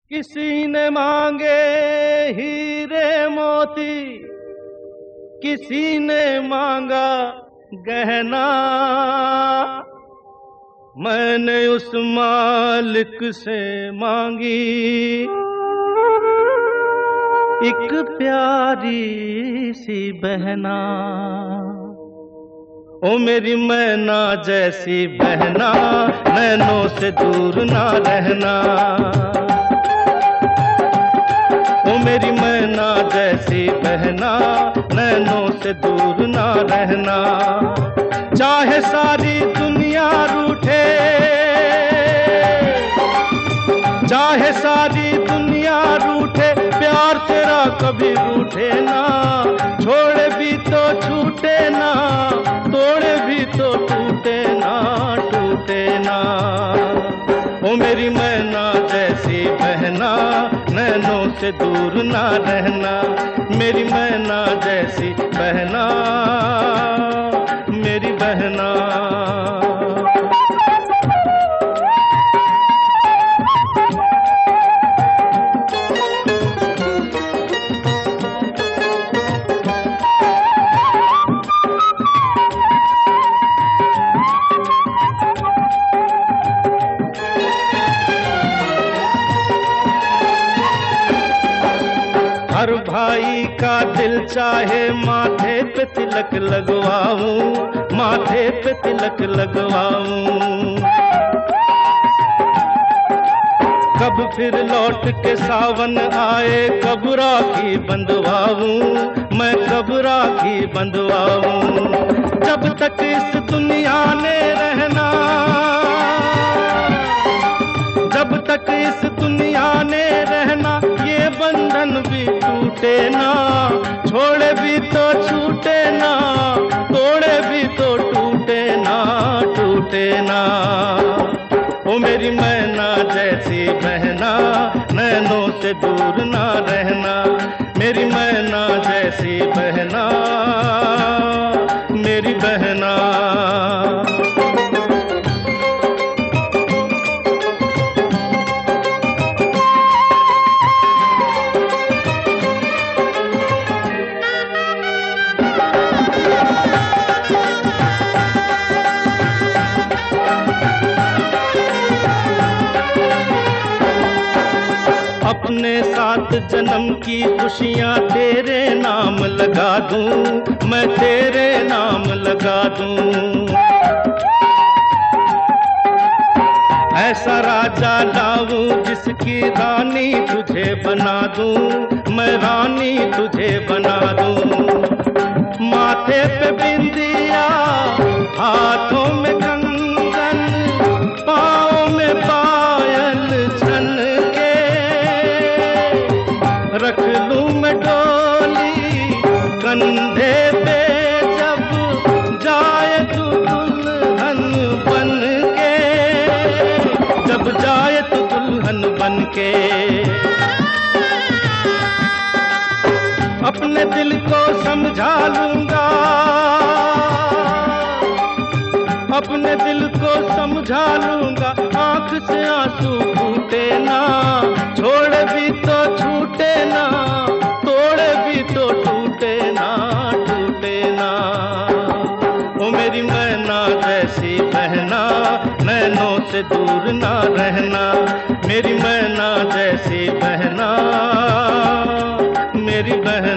किसी ने मांगे हीरे मोती, किसी ने मांगा गहना। मैंने उस मालिक से मांगी एक प्यारी सी बहना। ओ मेरी मैना जैसी बहना, नैनों से दूर ना रहना। ओ मेरी मैना जैसी बहना, नैनों से दूर ना रहना। चाहे सारी दुनिया रूठे, चाहे सारी दुनिया रूठे, प्यार तेरा कभी रूठे ना। छोड़े भी तो छूटे ना, तोड़े भी तो टूटे ना, टूटे ना। ओ मेरी मैना जैसी बहना, नैनों से दूर ना रहना। मेरी मैना जैसी बहना, मेरी बहना। हर भाई का दिल चाहे माथे पे तिलक लगवाऊं, माथे पे तिलक लगवाऊं। कब फिर लौट के सावन आए, कब राखी बंधवाऊं, मैं कब राखी बंधवाऊं। जब तक इस दुनिया ने रहना, जब तक इस दुनिया ने रहना, ये बंधन भी टूटे ना। छोड़े भी तो छूटे ना, तोड़े भी तो टूटे ना, टूटे ना। ओ मेरी मैना जैसी बहना, नैनों से दूर ना रहना। मेरी मैना जैसी बहना, मेरी बहना। अपने 7 जन्म की खुशियाँ तेरे नाम लगा दूं, मैं तेरे नाम लगा दूं। ऐसा राजा लाऊं जिसकी रानी तुझे बना दूं, मैं रानी तुझे बना दूं। माथे पे बिंदिया, हाथों में कंगन, पाँव में पायल छन के, रख लूं मैं डोली कंधे पे, जब जाए तू दुल्हन बन के, जब जाए तू दुल्हन बन के। अपने दिल को समझा लूंगा, अपने दिल को समझा लूंगा। आंख से आंसू फूटे ना, छोड़े भी तो छूटे ना, तोड़े भी तो टूटे ना, टूटे ना। ओ मेरी मैना जैसी बहना, नैनों से दूर ना रहना। मेरी मैना जैसी बहना, मेरी बहना।